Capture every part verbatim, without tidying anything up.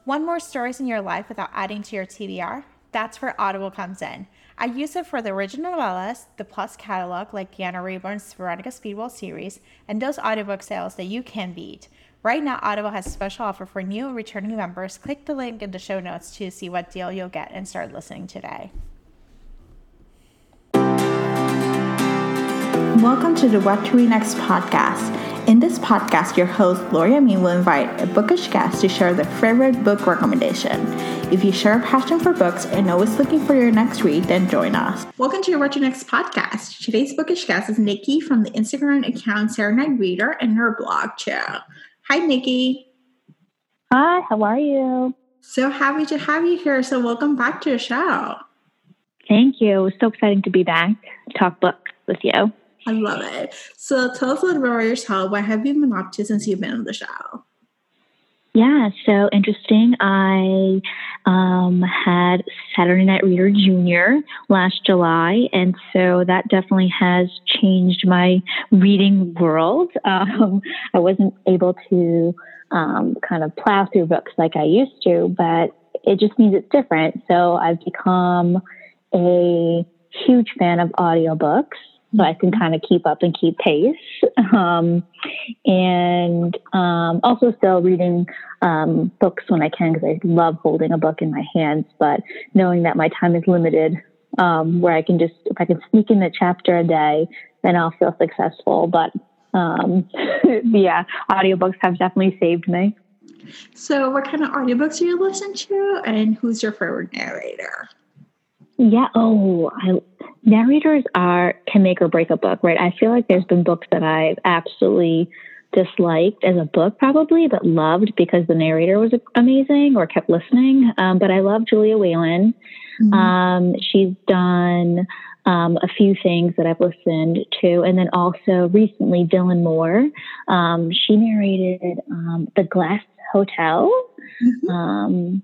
Want more stories in your life without adding to your T B R? That's where Audible comes in. I use it for the original novellas, the Plus catalog like Deanna Rayburn's Veronica Speedwell series, and those audiobook sales that you can beat. Right now, Audible has a special offer for new and returning members. Click the link in the show notes to see what deal you'll get and start listening today. Welcome to the What to Read Next podcast. In this podcast, your host, Lori Amin, will invite a bookish guest to share their favorite book recommendation. If you share a passion for books and always looking for your next read, then join us. Welcome to your What to Next podcast. Today's bookish guest is Nikki from the Instagram account Sarah Night Reader and her blog, Chill. Hi, Nikki. Hi, how are you? So happy to have you here. So welcome back to the show. Thank you. It was so exciting to be back to talk books with you. I love it. So tell us a little bit about yourself. What have you been up to since you've been on the show? Yeah, so interesting. I um, had Saturday Night Reader Junior last July, and so that definitely has changed my reading world. Um, I wasn't able to um, kind of plow through books like I used to, but it just means it's different. So I've become a huge fan of audiobooks. So I can kind of keep up and keep pace. Um, and um, also still reading um, books when I can, because I love holding a book in my hands, but knowing that my time is limited, um, where I can just, if I can sneak in a chapter a day, then I'll feel successful. But um, yeah, audiobooks have definitely saved me. So what kind of audiobooks do you listen to, and who's your favorite narrator? Yeah. Oh, I, narrators are can make or break a book, right? I feel like there's been books that I've absolutely disliked as a book, probably, but loved because the narrator was amazing or kept listening. Um, but I love Julia Whelan. Mm-hmm. Um, she's done um, a few things that I've listened to, and then also recently Dylan Moore. Um, she narrated um, The Glass Hotel, mm-hmm. um,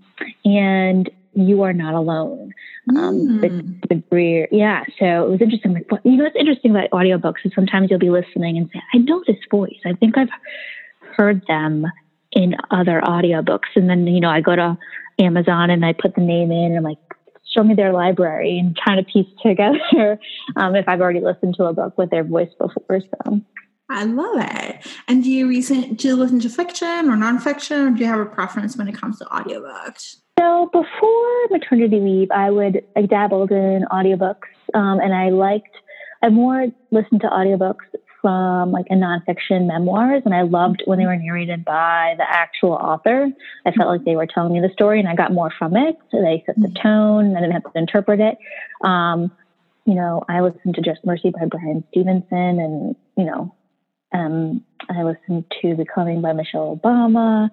and You Are Not Alone. Um, mm. the, the Greer, yeah. So it was interesting. Like, you know, what's interesting about audiobooks is sometimes you'll be listening and say, I know this voice. I think I've heard them in other audiobooks. And then, you know, I go to Amazon and I put the name in and I'm like, show me their library and trying to piece together um, if I've already listened to a book with their voice before. So I love it. And do you recent, do you listen to fiction or nonfiction, or do you have a preference when it comes to audiobooks? So before maternity leave, I would I dabbled in audiobooks, um, and I liked I more listened to audiobooks from like a nonfiction memoirs, and I loved when they were narrated by the actual author. I felt like they were telling me the story, and I got more from it. So they set the tone. I didn't have to interpret it. Um, you know, I listened to Just Mercy by Brian Stevenson, and you know, um, I listened to Becoming by Michelle Obama.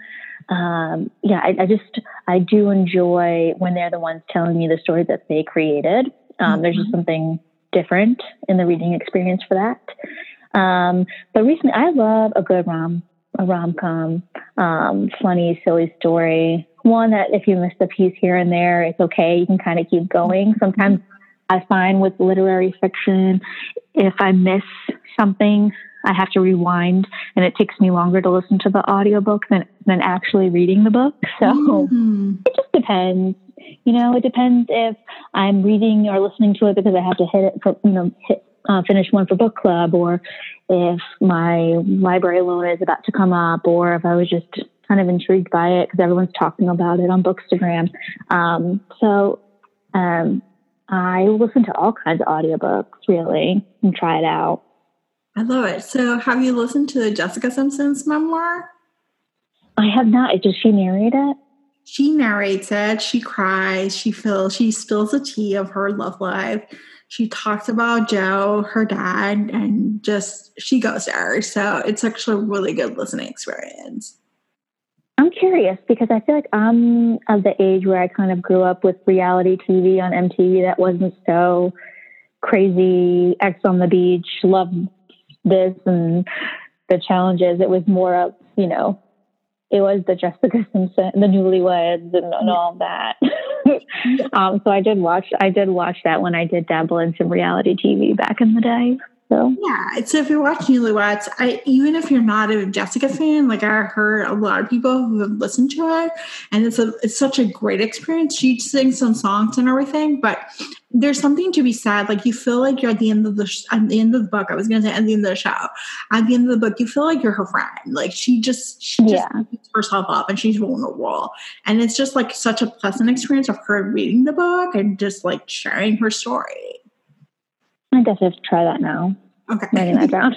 Um, yeah, I, I just, I do enjoy when they're the ones telling me the story that they created. Um, mm-hmm. There's just something different in the reading experience for that. Um, but recently I love a good rom, a rom-com, um, funny, silly story. One that if you miss a piece here and there, it's okay. You can kind of keep going. Sometimes I find with literary fiction, if I miss something, I have to rewind, and it takes me longer to listen to the audiobook than, than actually reading the book. So mm-hmm. It just depends. You know, it depends if I'm reading or listening to it because I have to hit it for, you know, hit, uh, finish one for book club, or if my library loan is about to come up, or if I was just kind of intrigued by it because everyone's talking about it on Bookstagram. Um, so um, I listen to all kinds of audiobooks, really, and try it out. I love it. So have you listened to Jessica Simpson's memoir? I have not. Does she narrate it? She narrates it. She cries. She feels, she spills the tea of her love life. She talks about Joe, her dad, and just, she goes there. So it's actually a really good listening experience. I'm curious because I feel like I'm of the age where I kind of grew up with reality T V on M T V that wasn't so crazy, X on the beach, love this and the challenges. It was more of, you know, it was the Jessica Simpson, the Newlyweds, and, and all that. um, so I did watch, I did watch that when I did dabble in some reality T V back in the day. So yeah, so if you're watching Newlyweds, I even if you're not a Jessica fan, like I heard a lot of people who have listened to it, and it's a it's such a great experience. She sings some songs and everything, but there's something to be said. Like you feel like you're at the end of the sh- at the end of the book. I was gonna say at the end of the show. At the end of the book, you feel like you're her friend. Like she just she just Yeah. puts herself up, and she's vulnerable, and it's just like such a pleasant experience of her reading the book and just like sharing her story. I guess I have to try that now. Okay. Writing that down.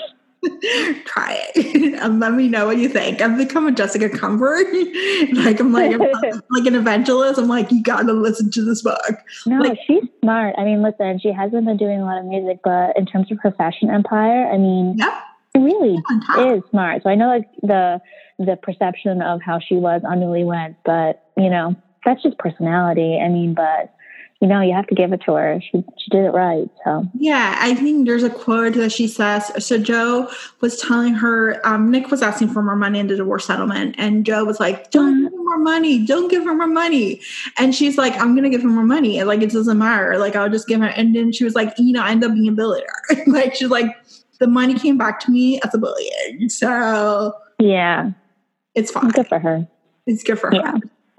Try it and let me know what you think. I've become a Jessica comfort. Like I'm like I'm like an evangelist. I'm like, you gotta listen to this book. No, like, she's smart. I mean, listen, she hasn't been doing a lot of music, but in terms of her fashion empire, I mean, yep. she really is smart. So I know like the the perception of how she was on Newlyweds, but you know, that's just personality. I mean, but you know, you have to give it to her. She she did it right. So yeah, I think there's a quote that she says. So Joe was telling her, um, Nick was asking for more money in the divorce settlement, and Joe was like, "Don't give him more money. Don't give him more money." And she's like, "I'm gonna give him more money. Like it doesn't matter. Like I'll just give her." And then she was like, "You know, I end up being a billionaire." Like she's like, "The money came back to me as a billion." So yeah, it's fine. Good for her. It's good for yeah. her.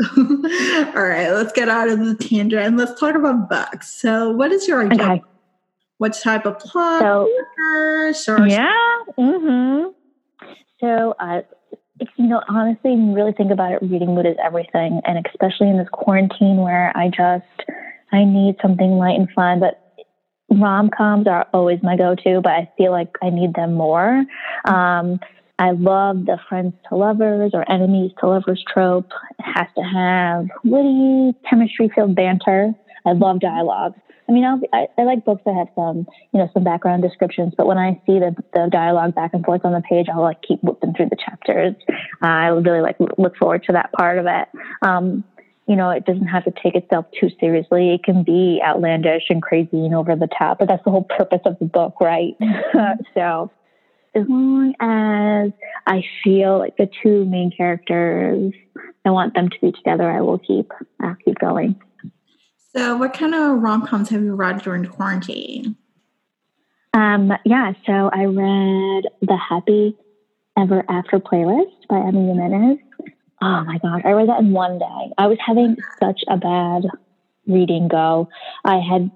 All right, let's get out of the tangent and let's talk about books. So, what is your idea? Okay. What type of plot? So, or yeah. Mm-hmm. So, uh, if, you know, honestly, really think about it. Reading mood is everything, and especially in this quarantine where I just I need something light and fun. But rom-coms are always my go-to, but I feel like I need them more. Um, I love the friends to lovers or enemies to lovers trope. It has to have witty, chemistry-filled banter. I love dialogue. I mean, I'll be, I, I like books that have some, you know, some background descriptions, but when I see the, the dialogue back and forth on the page, I'll like keep whipping through the chapters. Uh, I really like look forward to that part of it. Um, you know, it doesn't have to take itself too seriously. It can be outlandish and crazy and over the top, but that's the whole purpose of the book, right? So as long as I feel like the two main characters, I want them to be together, I will keep, I'll keep going. So what kind of rom-coms have you read during the quarantine? Um, yeah, so I read The Happy Ever After Playlist by Emmy Jimenez. Oh my God, I read that in one day. I was having such a bad reading go. I had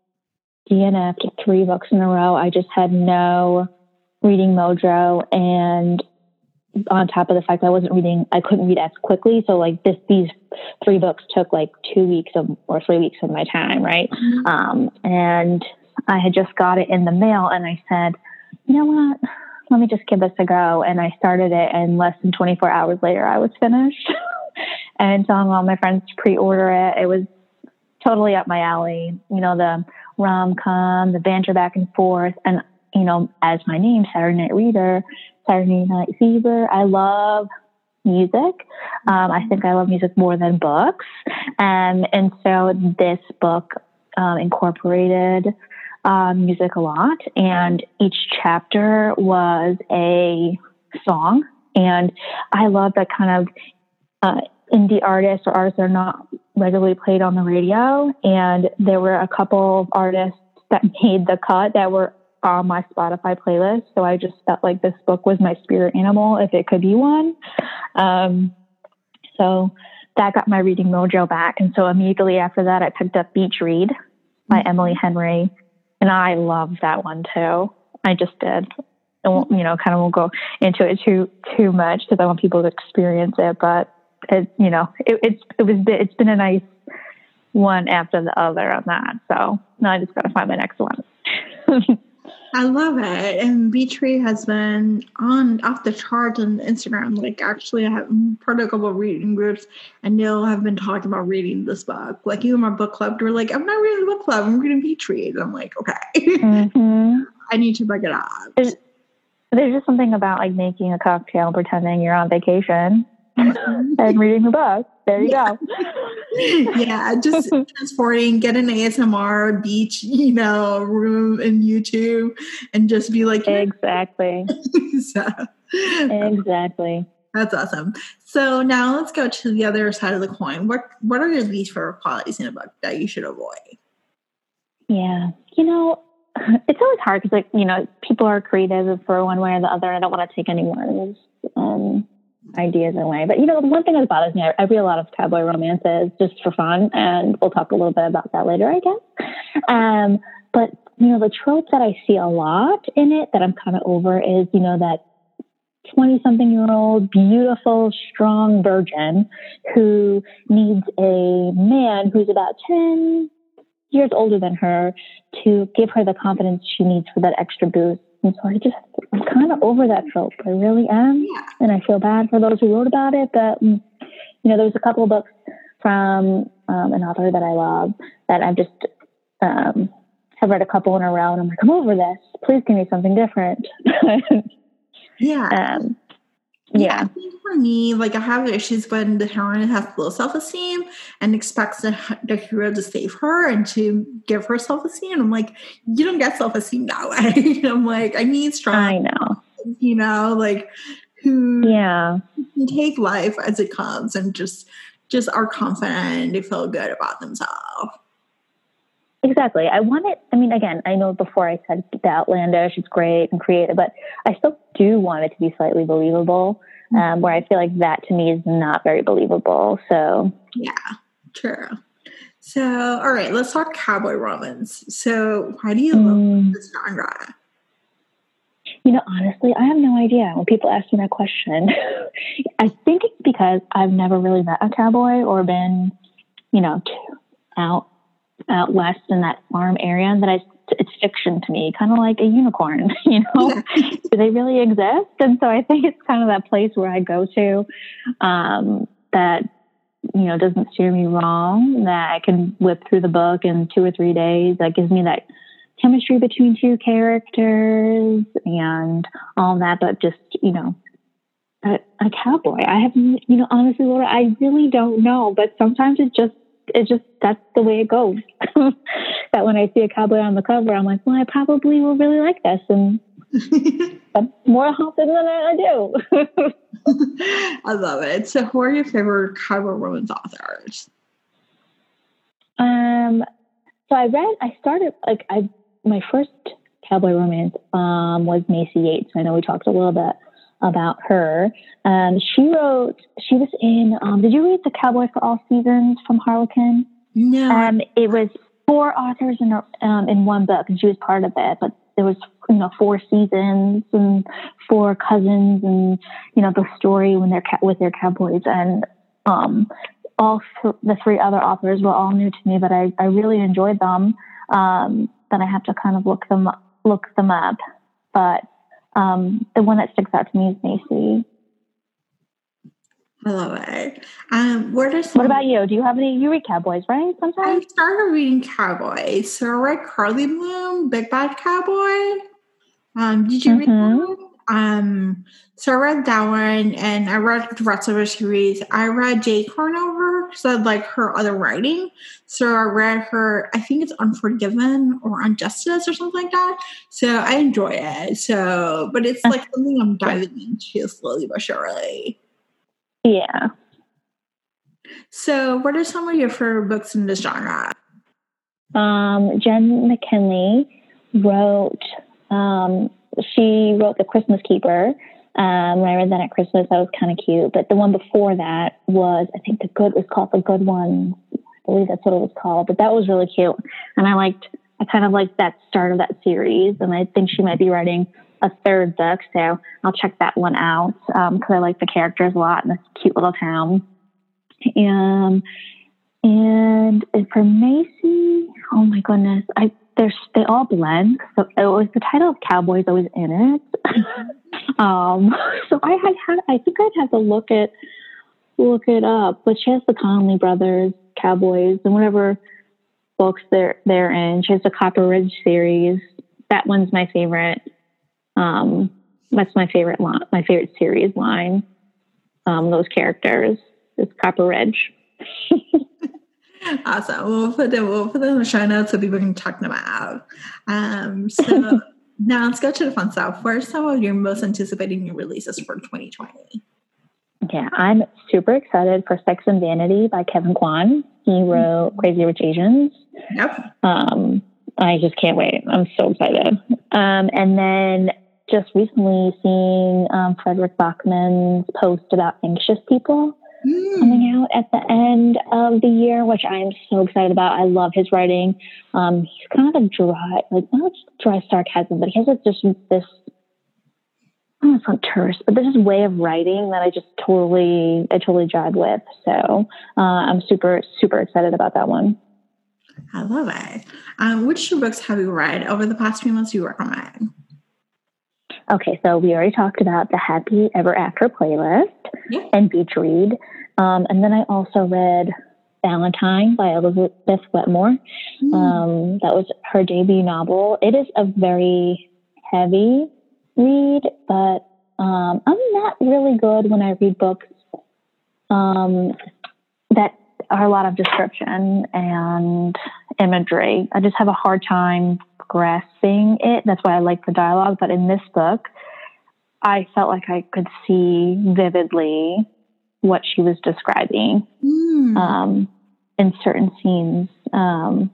D N F'd three books in a row. I just had no reading mojo, and on top of the fact I wasn't reading, I couldn't read as quickly. So like this, these three books took like two weeks of, or three weeks of my time. Right. Mm-hmm. Um, and I had just got it in the mail and I said, you know what, let me just give this a go. And I started it, and less than twenty-four hours later, I was finished and telling all my friends to pre-order it. It was totally up my alley. You know, the rom-com, the banter back and forth, and you know, as my name, Saturday Night Reader, Saturday Night Fever, I love music. Um, I think I love music more than books. Um, and so this book um, incorporated um, music a lot, and each chapter was a song. And I love that kind of uh, indie artists or artists that are not regularly played on the radio. And there were a couple of artists that made the cut that were on my Spotify playlist. So I just felt like this book was my spirit animal, if it could be one. Um, so that got my reading mojo back. And so immediately after that, I picked up Beach Read by mm-hmm. Emily Henry. And I loved that one too. I just did. I won't, you know, kind of won't go into it too, too much because I want people to experience it. But it, you know, it, it's, it was, it's been a nice one after the other on that. So now I just got to find my next one. I love it. And Beach Read has been on off the charts on Instagram. Like actually I have part of a couple of reading groups, and they'll have been talking about reading this book. Like even my book club, they're like, I'm not reading the book club, I'm reading Beach Read. I'm like, okay. Mm-hmm. I need to pick it up. There's, there's just something about like making a cocktail and pretending you're on vacation and reading the book. There you yeah. go. Yeah, just transporting, get an A S M R beach, you know, room in YouTube, and just be like, exactly. so, exactly. That's awesome. So now let's go to the other side of the coin. What What are your least favorite qualities in a book that you should avoid? Yeah, you know, it's always hard because, like, you know, people are creative for one way or the other. I don't want to take anyone's um, ideas away. But, you know, one thing that bothers me, I, I read a lot of cowboy romances just for fun, and we'll talk a little bit about that later, I guess. Um, but, you know, the trope that I see a lot in it that I'm kind of over is, you know, that twenty-something-year-old, beautiful, strong virgin who needs a man who's about ten years older than her to give her the confidence she needs for that extra boost. And so I just, I'm kind of over that trope. I really am. Yeah. And I feel bad for those who wrote about it. But, you know, there was a couple of books from um, an author that I love that I've just um, have read a couple in a row. And I'm like, I'm over this. Please give me something different. Yeah. um, Yeah, yeah. I think for me, like I have issues when the heroine has low self-esteem and expects the, the hero to save her and to give her self-esteem. I'm like, you don't get self-esteem that way. I'm like, I need strong, I know. you know, like who Yeah. can take life as it comes and just just are confident and they feel good about themselves. Exactly. I want it. I mean, again, I know before I said the outlandish, it's great and creative, but I still do want it to be slightly believable, um, mm-hmm. where I feel like that to me is not very believable. So, yeah, true. So, all right, let's talk cowboy romance. So, why do you love mm. this genre? You know, honestly, I have no idea. When people ask me that question, I think it's because I've never really met a cowboy or been, you know, out. out west in that farm area that I, it's fiction to me, kind of like a unicorn, you know, do they really exist? And so I think it's kind of that place where I go to, um, that, you know, doesn't steer me wrong, that I can whip through the book in two or three days. That gives me that chemistry between two characters and all that, but just, you know, a, a cowboy. I have, you know, honestly, Laura, I really don't know, but sometimes it just, It's just, that's the way it goes. That when I see a cowboy on the cover, I'm like, well, I probably will really like this. And more often than I do. I love it. So who are your favorite cowboy romance authors? Um, so I read, I started, like, I, my first cowboy romance um, was Macy Yates. I know we talked a little bit about her. Um, she wrote, she was in, um, did you read The Cowboy for All Seasons from Harlequin? No. Um, it was four authors in, um, in one book, and she was part of it, but there was, you know, four seasons and four cousins and, you know, the story when they're ca- with their cowboys. And um, all th- the three other authors were all new to me, but I, I really enjoyed them. Um, then I have to kind of look them, look them up. But Um, the one that sticks out to me is Macy. I love it. Um, where does what about you? Do you have any? You read cowboys, right? Sometimes I started reading cowboys. So I read Carly Bloom, Big Bad Cowboy. Um, did you mm-hmm. read that one? Um, so I read that one, and I read the rest of her series. I read Jay Carnover because I like her other writing. So I read her, I think it's Unforgiven or Unjustice or something like that. So I enjoy it. So, but it's like something I'm diving into slowly but surely. Yeah. So, what are some of your favorite books in this genre? Um, Jen McKinley wrote. Um, she wrote The Christmas Keeper. Um, when I read that at Christmas, that was kind of cute. But the one before that was, I think, the good was called The Good One. I believe that's what it was called. But that was really cute, and I liked. I kind of liked that start of that series, and I think she might be writing a third book, so I'll check that one out because um, I like the characters a lot in this cute little town. Um, and for Macy, oh my goodness, I there's they all blend. So it was the title of Cowboys always in it. um, so I had had I think I'd have to look it look it up. But she has the Connolly Brothers Cowboys and whatever books they're they're in. She has the Copper Ridge series. That one's my favorite. Um, that's my favorite line, my favorite series line. Um, those characters. It's Copper Ridge. Awesome. We'll put them. We'll put them in the show notes so people can check them out. Um, so now let's go to the fun stuff. What are some of your most anticipated new releases for twenty twenty? Yeah, I'm super excited for Sex and Vanity by Kevin Kwan. He wrote mm-hmm. Crazy Rich Asians. Yep. Um, I just can't wait. I'm so excited. Um, and then just recently seeing um, Frederick Bachman's post about anxious people mm. coming out at the end of the year, which I am so excited about. I love his writing. Um, he's kind of a dry, like not dry sarcasm, but he has like just this, I don't know, it's not terse, but there's this way of writing that I just totally, I totally jive with. So uh, I'm super, super excited about that one. I love it. Um, which two books have you read over the past few months you recommend? Okay, so we already talked about the Happy Ever After playlist yeah. and Beach Read. Um, and then I also read Valentine by Elizabeth Wetmore. Mm. Um, that was her debut novel. It is a very heavy read, but um, I'm not really good when I read books um, that are a lot of description and imagery. I just have a hard time grasping it. That's why I like the dialogue. But in this book, I felt like I could see vividly what she was describing mm. um, in certain scenes. Um,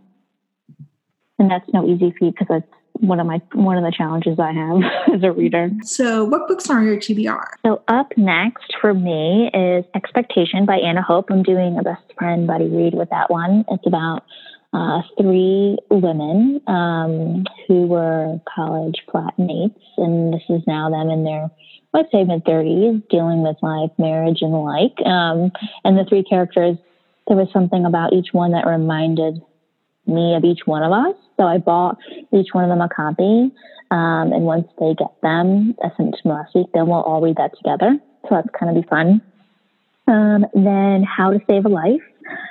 and that's no easy feat because that's one of my one of the challenges I have as a reader. So what books are on your T B R? So up next for me is Expectation by Anna Hope. I'm doing a best friend buddy read with that one. It's about uh, three women um, who were college flatmates, and this is now them in their, I'd say mid-thirties, dealing with life, marriage, and the like. Um, and the three characters, there was something about each one that reminded me of each one of us. So I bought each one of them a copy. Um, and once they get them, I sent it to them last week, then we'll all read that together. So that's kind of be fun. Um, then How to Save a Life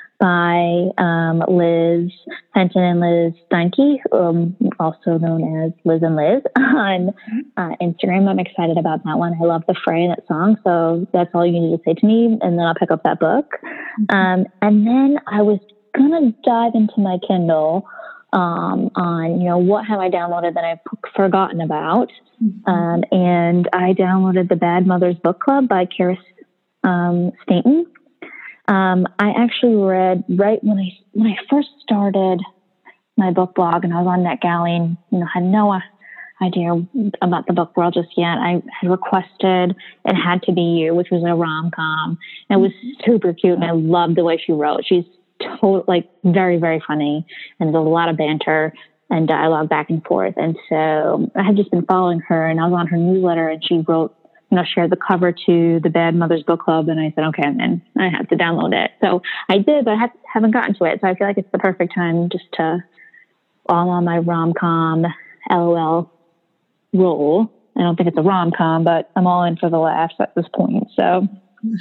by um, Liz Fenton and Liz Steinke, um, also known as Liz and Liz on uh, Instagram. I'm excited about that one. I love the fray in that song. So that's all you need to say to me. And then I'll pick up that book. Um, and then I was going to dive into my Kindle um, on, you know, what have I downloaded that I've forgotten about. Mm-hmm. Um, and I downloaded The Bad Mothers Book Club by Kara um, Stainton. Um, I actually read right when I, when I first started my book blog and I was on NetGalley and, you know, had no idea about the book world just yet. I had requested It Had to Be You, which was a rom-com. And it was super cute and I loved the way she wrote. She's to- like very, very funny and there's a lot of banter and dialogue back and forth. And so I had just been following her and I was on her newsletter and she wrote, you know, shared the cover to the Bad Mothers Book Club. And I said, okay, then I have to download it. So I did, but I have, haven't gotten to it. So I feel like it's the perfect time just to all on my rom-com LOL roll. I don't think it's a rom-com, but I'm all in for the laughs at this point. So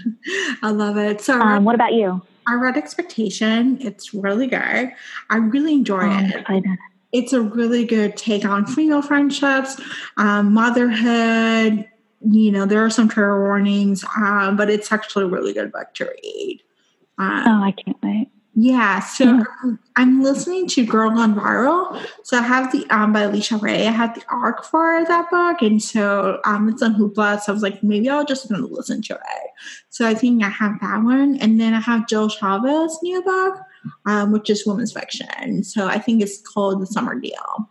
I love it. So um, what about you? I read Expectation. It's really good. I really enjoy oh, it. Excited. It's a really good take on female friendships, um, motherhood. You know, there are some trigger warnings, um, but it's actually a really good book to read. Um, oh, I can't wait. Yeah, so mm-hmm. I'm, I'm listening to Girl Gone Viral. So I have the, um, by Alicia Ray, I have the arc for that book. And so um, it's on Hoopla. So I was like, maybe I'll just listen to it. So I think I have that one. And then I have Jill Chavez's new book, um, which is women's fiction. So I think it's called The Summer Deal.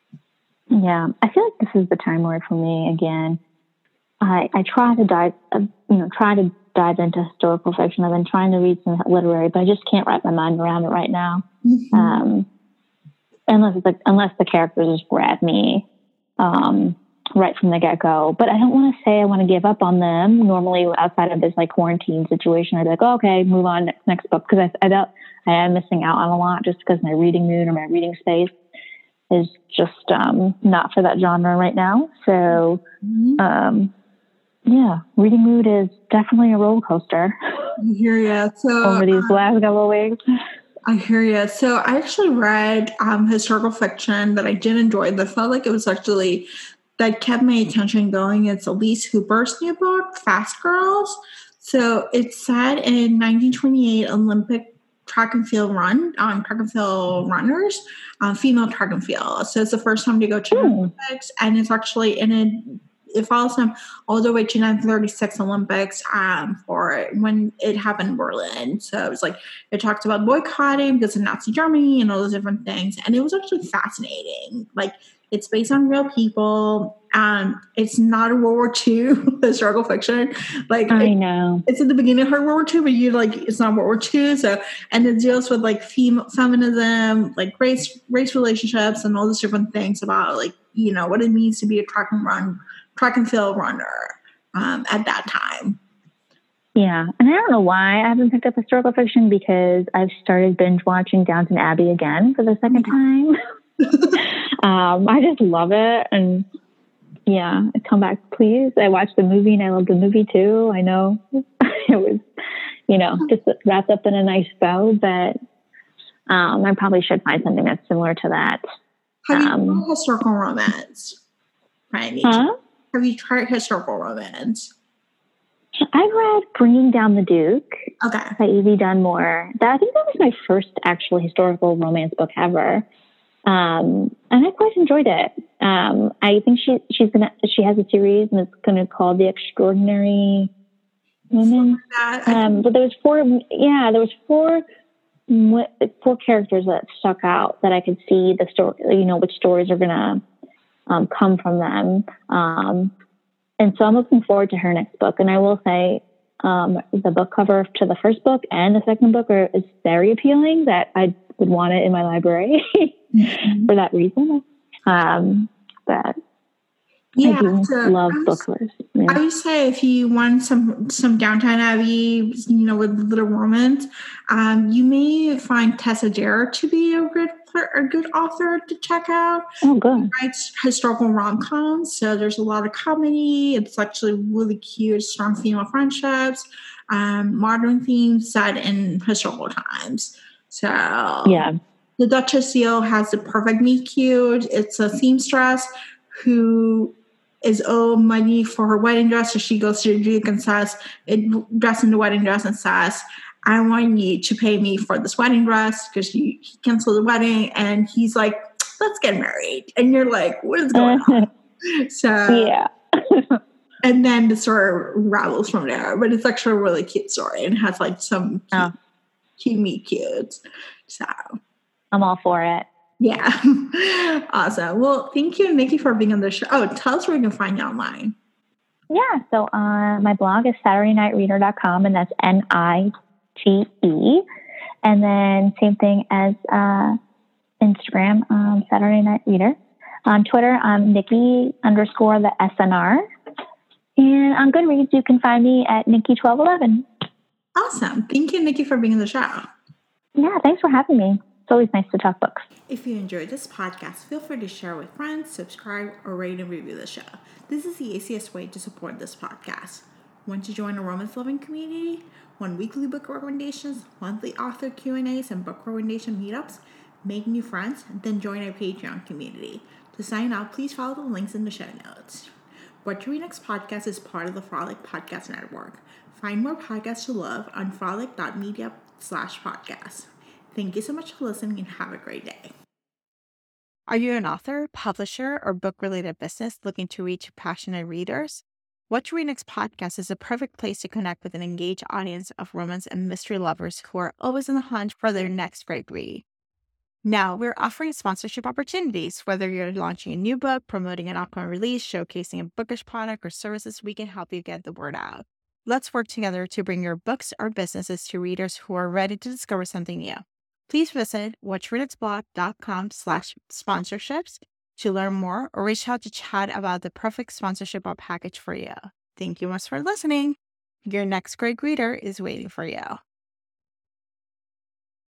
Yeah, I feel like this is the time where for me, again, I, I try to dive, uh, you know, try to dive into historical fiction. I've been trying to read some literary, but I just can't wrap my mind around it right now. Mm-hmm. Um, unless it's like, unless the characters just grab me um, right from the get go. But I don't want to say I want to give up on them. Normally, outside of this like quarantine situation, I'd be like, oh, okay, move on next, next book because I I, don't, I am missing out on a lot just because my reading mood or my reading space is just um, not for that genre right now. So. Mm-hmm. Um, Yeah, reading mood is definitely a roller coaster. I hear ya. So over these um, last couple of weeks. I hear ya. So I actually read um, historical fiction that I did enjoy. That felt like it was actually that kept my attention going. It's Elise Hooper's new book, Fast Girls. So it's set in nineteen twenty-eight Olympic track and field run on um, track and field runners, um, female track and field. So it's the first time to go to the Olympics, and it's actually in a it follows him all the way to nineteen thirty-six Olympics um, for when it happened in Berlin. So it was like, it talks about boycotting because of Nazi Germany and all those different things. And it was actually fascinating. Like, it's based on real people. Um, it's not a World War Two historical fiction. Like, I it, know. It's at the beginning of World War Two, but you like, it's not World War Two. So, and it deals with like female feminism, like race, race relationships and all those different things about like, you know, what it means to be a track and run, track and field runner um, at that time. Yeah. And I don't know why I haven't picked up historical fiction, because I've started binge watching Downton Abbey again for the second time. um, I just love it. And yeah, come back, please. I watched the movie and I love the movie too. I know it was, you know, just wrapped up in a nice bow, but um, I probably should find something that's similar to that. Have you um, tried historical romance? Right? Huh? Have you tried historical romance? I've read Bringing Down the Duke Okay. by Evie Dunmore. That, I think that was my first actual historical romance book ever. Um, and I quite enjoyed it. Um, I think she she's gonna she has a series and it's gonna call The Extraordinary Women. Um, but there was four. Yeah, there was four four characters that stuck out that I could see the story. You know, which stories are gonna um, come from them. Um, and so I'm looking forward to her next book. And I will say, um, the book cover to the first book and the second book are is very appealing. That I would want it in my library. Mm-hmm. For that reason. Um, but yeah, I do so love I was, book covers. Yeah. I would say if you want some some Downton Abbey, you know, with little romance, um, you may find Tessa Dare to be a good a good author to check out. Oh, good. She writes historical rom-coms, so there's a lot of comedy. It's actually really cute, strong female friendships, um, modern themes set in historical times. So yeah. The Duchess Seal has the perfect meet cute. It's a seamstress who is owed money for her wedding dress, so she goes to the Duke and says, it, dressed in the wedding dress and says, I want you to pay me for this wedding dress because he canceled the wedding. And he's like, let's get married. And you're like, what is going on? So yeah. And then the story unravels from there. But it's actually a really cute story and has like some cute, oh. cute meet cutes. So I'm all for it. Yeah. Awesome. Well, thank you, Nikki, for being on the show. Oh, tell us where we can find you online. Yeah. So uh, my blog is saturday night reader dot com, and that's N I T E. And then same thing as uh, Instagram, um, Saturday Night Reader. On Twitter, I'm Nikki underscore the S N R. And on Goodreads, you can find me at Nikki twelve eleven. Awesome. Thank you, Nikki, for being on the show. Yeah, thanks for having me. It's always nice to talk books. If you enjoyed this podcast, feel free to share with friends, subscribe, or rate and review the show. This is the easiest way to support this podcast. Want to join a romance-loving community? Want weekly book recommendations, monthly author Q and A's, and book recommendation meetups? Make new friends? Then join our Patreon community. To sign up, please follow the links in the show notes. What to Read Next podcast is part of the Frolic Podcast Network. Find more podcasts to love on frolic dot media slash podcast. Thank you so much for listening and have a great day. Are you an author, publisher, or book-related business looking to reach passionate readers? What to Read Next podcast is a perfect place to connect with an engaged audience of romance and mystery lovers who are always on the hunt for their next great read. Now, we're offering sponsorship opportunities. Whether you're launching a new book, promoting an upcoming release, showcasing a bookish product or services, we can help you get the word out. Let's work together to bring your books or businesses to readers who are ready to discover something new. Please visit what to read next blog dot com slash sponsorships to learn more or reach out to chat about the perfect sponsorship or package for you. Thank you much for listening. Your next great reader is waiting for you.